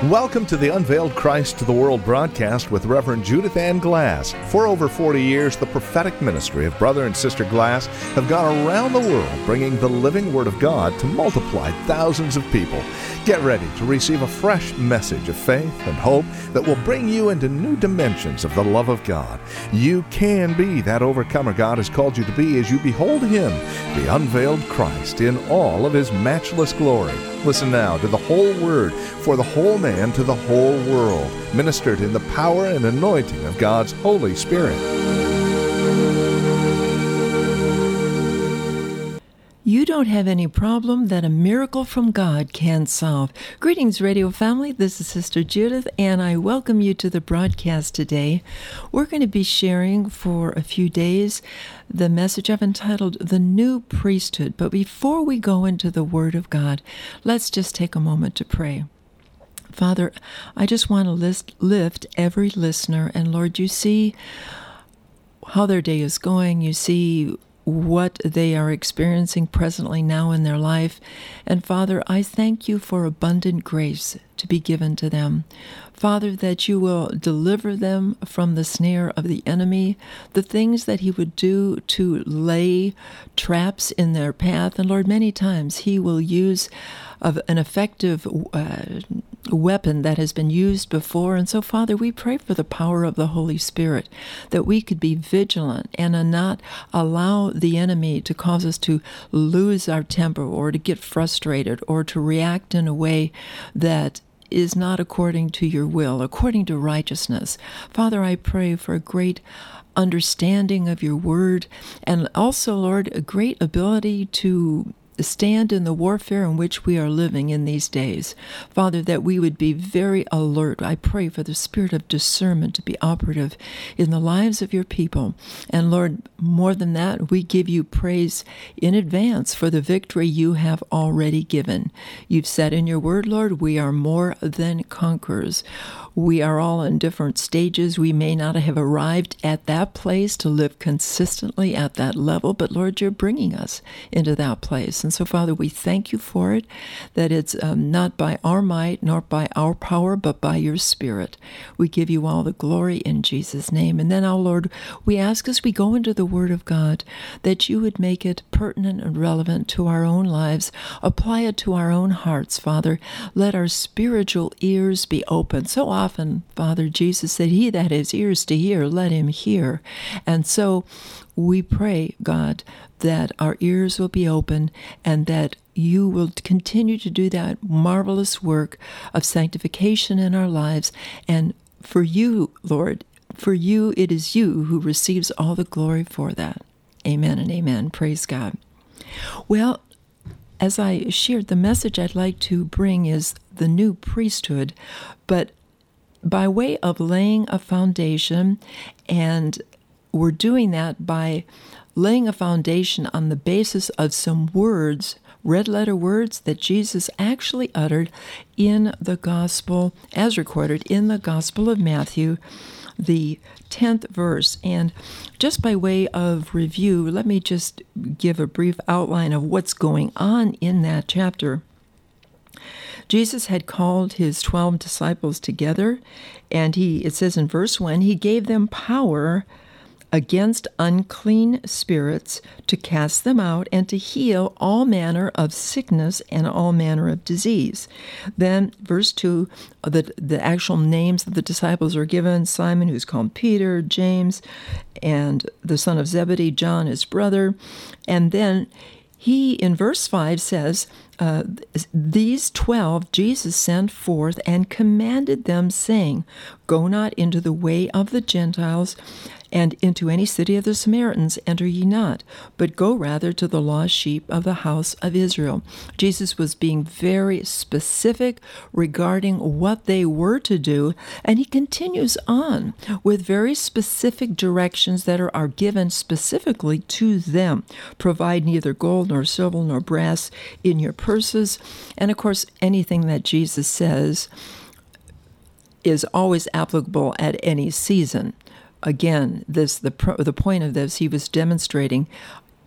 Welcome to the Unveiled Christ to the World broadcast with Reverend Judith Ann Glass. For over 40 years, the prophetic ministry of Brother and Sister Glass have gone around the world bringing the living Word of God to multiply thousands of people. Get ready to receive a fresh message of faith and hope that will bring you into new dimensions of the love of God. You can be that overcomer God has called you to be as you behold Him, the unveiled Christ, in all of His matchless glory. Listen now to the whole Word for the whole man to the whole world, ministered in the power and anointing of God's Holy Spirit. You don't have any problem that a miracle from God can't solve. Greetings, radio family. This is Sister Judith, and I welcome you to the broadcast today. We're going to be sharing for a few days the message I've entitled The New Priesthood. But before we go into the Word of God, let's just take a moment to pray. Father, I just want to lift every listener, and Lord, you see how their day is going. You see what they are experiencing presently now in their life. And Father, I thank you for abundant grace to be given to them. Father, that you will deliver them from the snare of the enemy, the things that he would do to lay traps in their path. And Lord, many times he will use an effective weapon that has been used before. And so, Father, we pray for the power of the Holy Spirit, that we could be vigilant and not allow the enemy to cause us to lose our temper or to get frustrated or to react in a way that is not according to your will, according to righteousness. Father, I pray for a great understanding of your word, and also, Lord, a great ability to stand in the warfare in which we are living in these days. Father, that we would be very alert. I pray for the spirit of discernment to be operative in the lives of your people. And Lord, more than that, we give you praise in advance for the victory you have already given. You've said in your word, Lord, we are more than conquerors. We are all in different stages. We may not have arrived at that place to live consistently at that level, but Lord, you're bringing us into that place. And so, Father, we thank you for it, that it's not by our might nor by our power, but by your Spirit. We give you all the glory in Jesus' name. And then, our Lord, we ask as we go into the Word of God that you would make it pertinent and relevant to our own lives. Apply it to our own hearts, Father. Let our spiritual ears be open. So often, Father, Jesus said, he that has ears to hear, let him hear. And so we pray, God, that our ears will be open and that you will continue to do that marvelous work of sanctification in our lives. And for you, Lord, for you, it is you who receives all the glory for that. Amen and amen. Praise God. Well, as I shared, the message I'd like to bring is the new priesthood, but by way of laying a foundation, and we're doing that by laying a foundation on the basis of some words, red letter words that Jesus actually uttered in the gospel, as recorded in the Gospel of Matthew, the 10th verse. And just by way of review, let me just give a brief outline of what's going on in that chapter. Jesus had called his 12 disciples together, and it says in verse 1, he gave them power against unclean spirits to cast them out and to heal all manner of sickness and all manner of disease. Then verse 2, the actual names of the disciples are given: Simon, who's called Peter, James, and the son of Zebedee, John, his brother. And then he, in verse 5, says, these 12 Jesus sent forth and commanded them, saying, go not into the way of the Gentiles, and into any city of the Samaritans enter ye not, but go rather to the lost sheep of the house of Israel. Jesus was being very specific regarding what they were to do, and he continues on with very specific directions that are given specifically to them. Provide neither gold nor silver nor brass in your purses. And of course, anything that Jesus says is always applicable at any season. Again, the point of this, he was demonstrating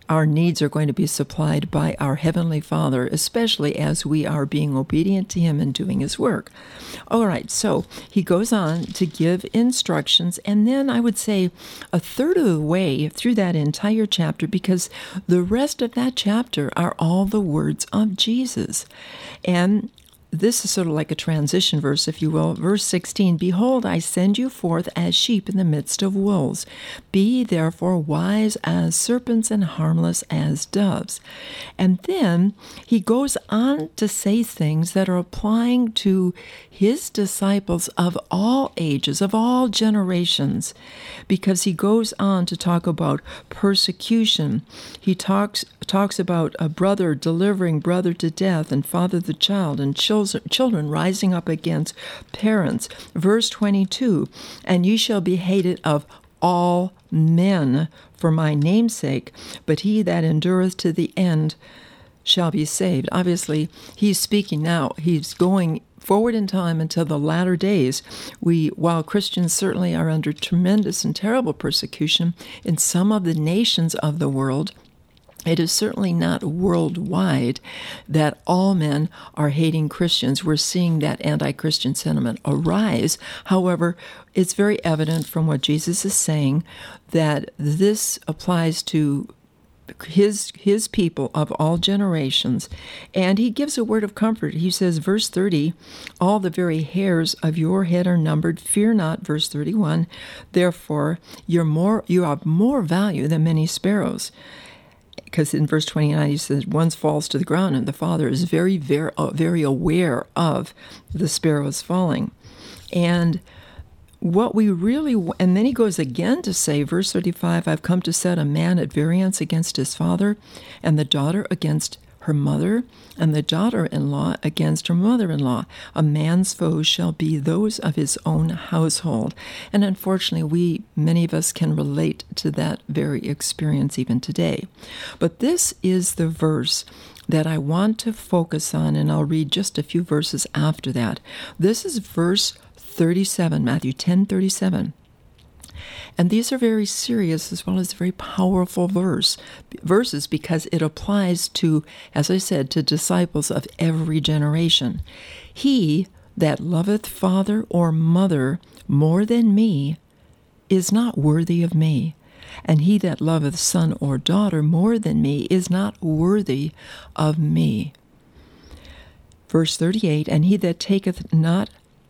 our needs are going to be supplied by our Heavenly Father, especially as we are being obedient to Him and doing His work. All right, so he goes on to give instructions, and then I would say a third of the way through that entire chapter, because the rest of that chapter are all the words of Jesus. And this is sort of like a transition verse, if you will. Verse 16, "Behold, I send you forth as sheep in the midst of wolves. Be ye therefore wise as serpents and harmless as doves." And then he goes on to say things that are applying to his disciples of all ages, of all generations, because he goes on to talk about persecution. He talks about a brother delivering brother to death, and father the child, and children rising up against parents. Verse 22, "And ye shall be hated of all men for my name's sake, but he that endureth to the end shall be saved." Obviously, he's speaking now. He's going forward in time until the latter days. While Christians certainly are under tremendous and terrible persecution in some of the nations of the world, it is certainly not worldwide that all men are hating Christians. We're seeing that anti-Christian sentiment arise. However, it's very evident from what Jesus is saying that this applies to his people of all generations. And he gives a word of comfort. He says, verse 30, "All the very hairs of your head are numbered. Fear not," verse 31, "Therefore you have more value than many sparrows." Because in verse 29 he says, "One falls to the ground," and the Father is very, very, very aware of the sparrows falling. And then he goes again to say, verse 35, "I've come to set a man at variance against his father, and the daughter against her mother, and the daughter-in-law against her mother-in-law. A man's foes shall be those of his own household." And unfortunately, many of us can relate to that very experience even today. But this is the verse that I want to focus on, and I'll read just a few verses after that. This is verse 37, Matthew 10:37. And these are very serious as well as very powerful verses, because it applies to, as I said, to disciples of every generation. "He that loveth father or mother more than me is not worthy of me. And he that loveth son or daughter more than me is not worthy of me." Verse 38, "And he that taketh not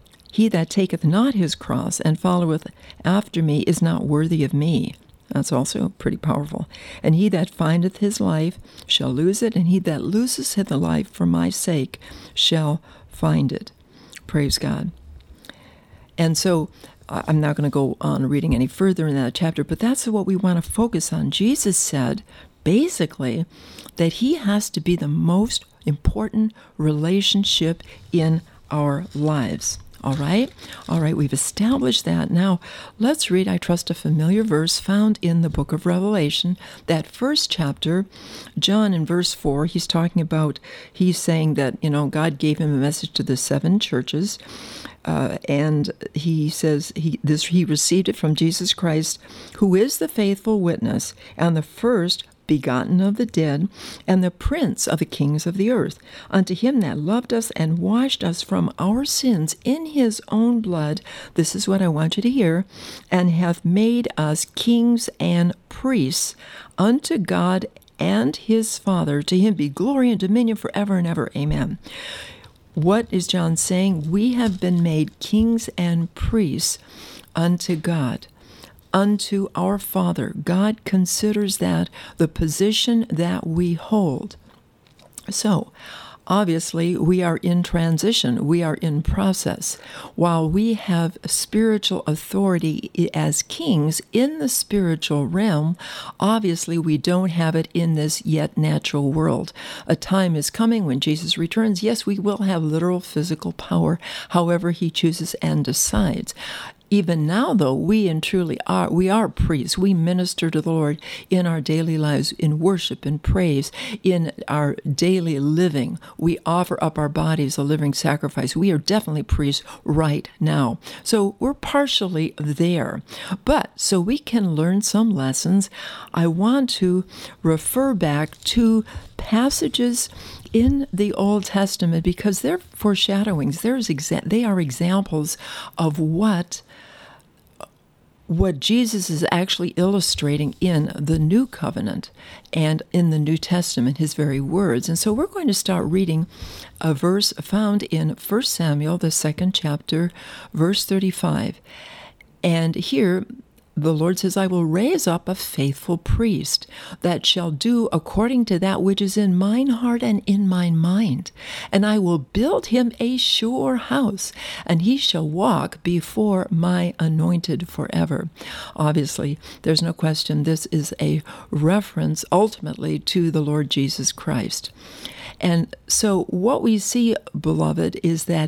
his cross and followeth after me is not worthy of me." That's also pretty powerful. "And he that findeth his life shall lose it, and he that loseth his life for my sake shall find it." Praise God. And so I'm not going to go on reading any further in that chapter, but that's what we want to focus on. Jesus said, basically, that he has to be the most important relationship in our lives. All right, we've established that. Now, let's read, I trust, a familiar verse found in the book of Revelation, that first chapter. John, in verse 4, he's saying that, God gave him a message to the 7 churches, and he says he received it from Jesus Christ, who is the faithful witness and the first begotten of the dead, and the prince of the kings of the earth, unto him that loved us and washed us from our sins in his own blood, this is what I want you to hear, and hath made us kings and priests unto God and his Father. To him be glory and dominion forever and ever. Amen. What is John saying? We have been made kings and priests unto God, unto our Father. God considers that the position that we hold. So, obviously, we are in transition. We are in process. While we have spiritual authority as kings in the spiritual realm, obviously we don't have it in this yet natural world. A time is coming when Jesus returns. Yes, we will have literal physical power, however he chooses and decides. Even now, though, we are priests. We minister to the Lord in our daily lives, in worship and praise, in our daily living. We offer up our bodies a living sacrifice. We are definitely priests right now. So we're partially there. But so we can learn some lessons, I want to refer back to passages in the Old Testament because they're foreshadowings. They are examples of what Jesus is actually illustrating in the New Covenant and in the New Testament, his very words. And so we're going to start reading a verse found in 1 Samuel, the 2nd chapter, verse 35. And here the Lord says, I will raise up a faithful priest that shall do according to that which is in mine heart and in mine mind. And I will build him a sure house, and he shall walk before my anointed forever. Obviously, there's no question this is a reference ultimately to the Lord Jesus Christ. And so what we see, beloved, is that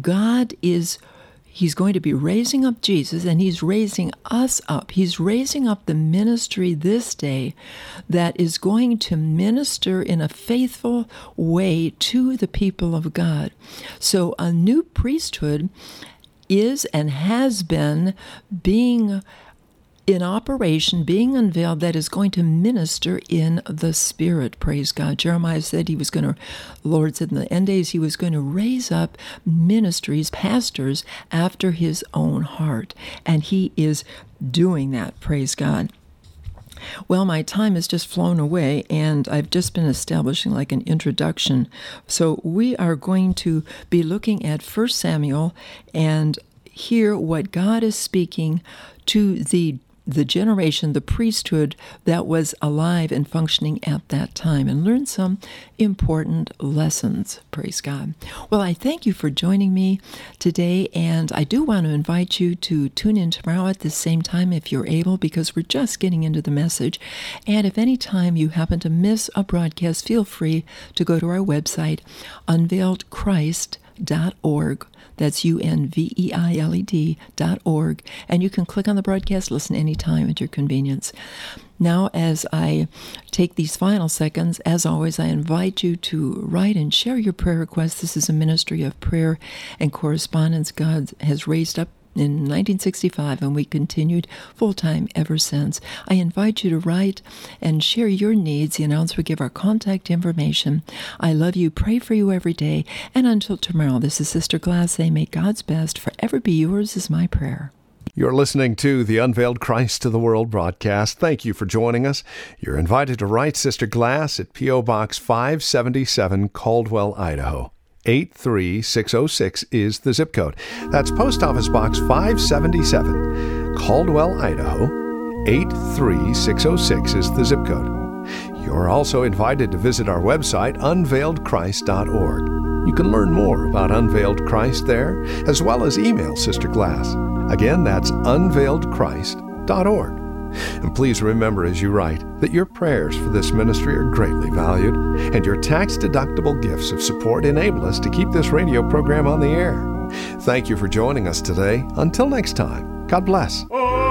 He's going to be raising up Jesus, and he's raising us up. He's raising up the ministry this day that is going to minister in a faithful way to the people of God. So a new priesthood is and has been being in operation, being unveiled, that is going to minister in the Spirit. Praise God. Jeremiah said the Lord said in the end days he was going to raise up ministries, pastors after his own heart. And he is doing that. Praise God. Well, my time has just flown away, and I've just been establishing like an introduction. So we are going to be looking at 1 Samuel and hear what God is speaking to the generation, the priesthood that was alive and functioning at that time, and learn some important lessons. Praise God. Well, I thank you for joining me today, and I do want to invite you to tune in tomorrow at the same time if you're able, because we're just getting into the message. And if any time you happen to miss a broadcast, feel free to go to our website, unveiledchrist.org. That's unveiled.org. And you can click on the broadcast, listen anytime at your convenience. Now, as I take these final seconds, as always, I invite you to write and share your prayer requests. This is a ministry of prayer and correspondence God has raised up in 1965, and we continued full-time ever since. I invite you to write and share your needs. The announcer will give our contact information. I love you, pray for you every day, and until tomorrow, this is Sister Glass saying, may God's best forever be yours is my prayer. You're listening to the Unveiled Christ to the World broadcast. Thank you for joining us. You're invited to write Sister Glass at P.O. Box 577, Caldwell, Idaho. 83606 is the zip code. That's Post Office Box 577, Caldwell, Idaho. 83606 is the zip code. You're also invited to visit our website, unveiledchrist.org. You can learn more about Unveiled Christ there, as well as email Sister Glass. Again, that's unveiledchrist.org. And please remember as you write that your prayers for this ministry are greatly valued, and your tax-deductible gifts of support enable us to keep this radio program on the air. Thank you for joining us today. Until next time, God bless.